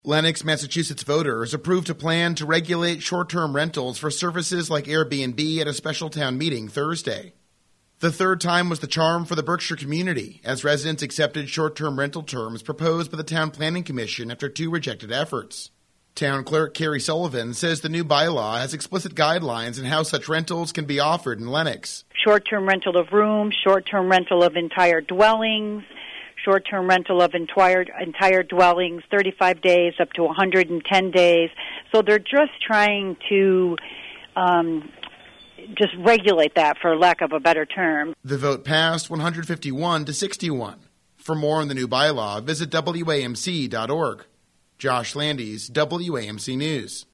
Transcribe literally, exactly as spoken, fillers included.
Lennox, Massachusetts voters approved a plan to regulate short-term rentals for services like Airbnb at a special town meeting Thursday. The third time was the charm for the Berkshire community, as residents accepted short-term rental terms proposed by the Town Planning Commission after two rejected efforts. Town Clerk Carrie Sullivan says the new bylaw has explicit guidelines on how such rentals can be offered in Lennox. Short-term rental of rooms, short-term rental of entire dwellings, short-term rental of entire, entire dwellings, thirty-five days up to one hundred ten days. So they're just trying to um, just regulate that, for lack of a better term. The vote passed one hundred fifty-one to sixty-one. For more on the new bylaw, visit W A M C dot org. Josh Landis, W A M C News.